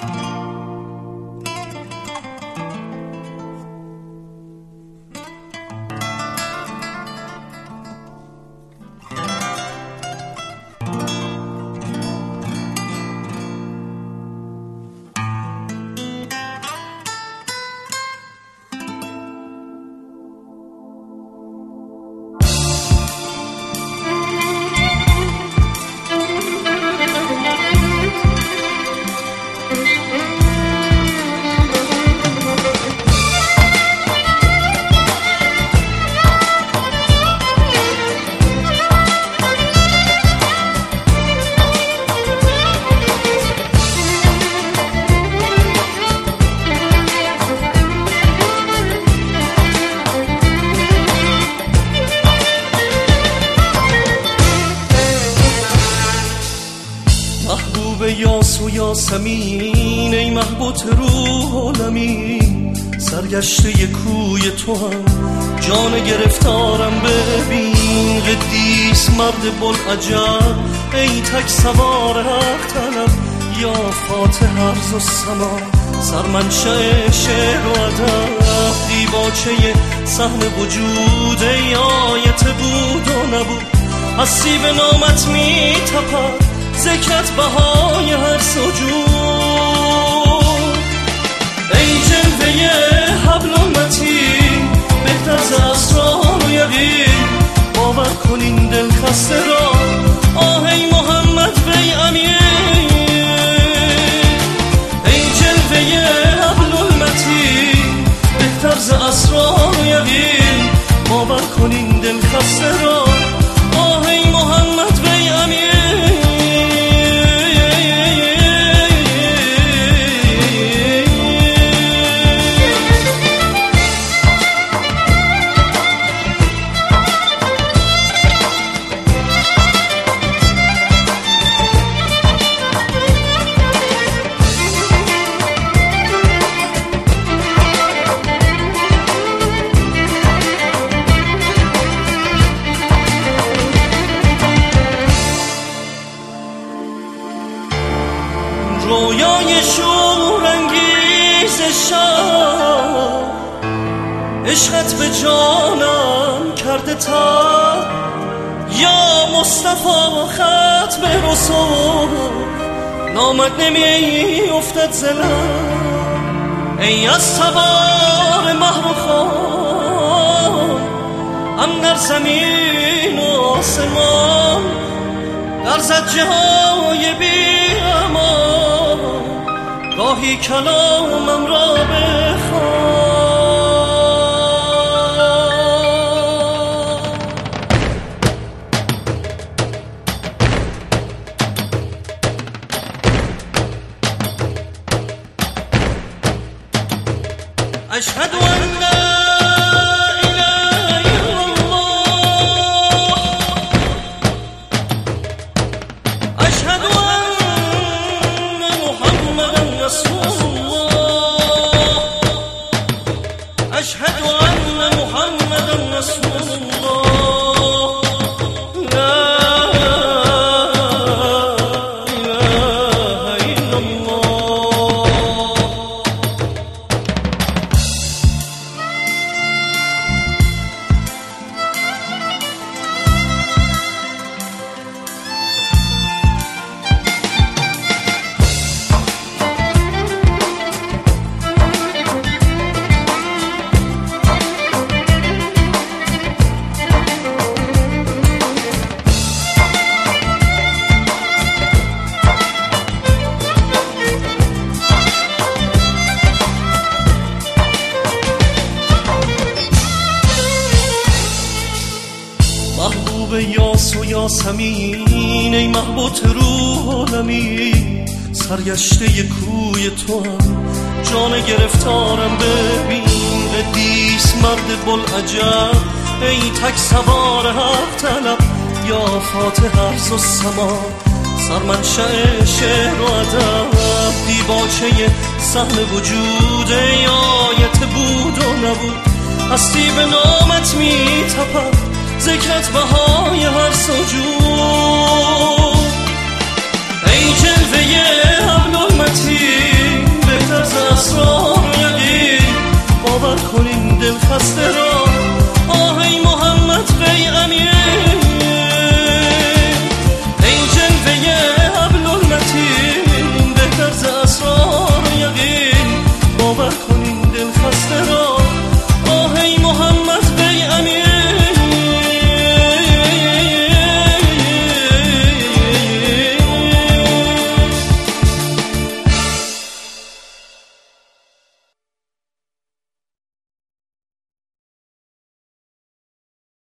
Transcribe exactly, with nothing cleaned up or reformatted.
یاس و یاسمین، ای محبوط روح عالمین، سرگشته ی کوی تو هم جان گرفتارم ببین. قدیس مرد بلعجب، ای تک سوار حق طلب، یا فاتح ارض و سما، سرمنشأ شعر و ادب، دیباچه سهم وجود، ای آیت بود و نبود، هستی به نامت می تپد، ذکرت بهای هر سجود. ای جلوه حبل المتین، بهتر ز اسرار و یقین، باور کن این دل خسته را، آه ای محمد وی امین. ای جلوه حبل المتین، بهتر ز اسرار و یقین، باور کن این دل خسته را، آه ای محمد وی امین. رویای شورانگیز شب، عشقت به جانم کرده تب، یا مصطفی خط به رسول، نامت نمی افتد زلم. ای از تبار مهر و خان، هم در زمین و آسمان، در زجه های بی امان، گاهی کلامم را بخوان. اشهد ان لا أشهد أن محمدا رسول الله، لا إله إلا الله. محبوب یاس و یاسمین، ای محبوط روح عالمین، سرگشته ی کوی تو هم جان گرفتارم ببین. قدیس مرد بلعجب، ای تک سوار حق طلب، یا فاتح ارض و سما، سرمنشأ شعر و ادب، دیباچه سهم وجود، ای آیت بود و نبود، هستی به نامت می تپد، ذکرت بهای هر سجود. ای جلوه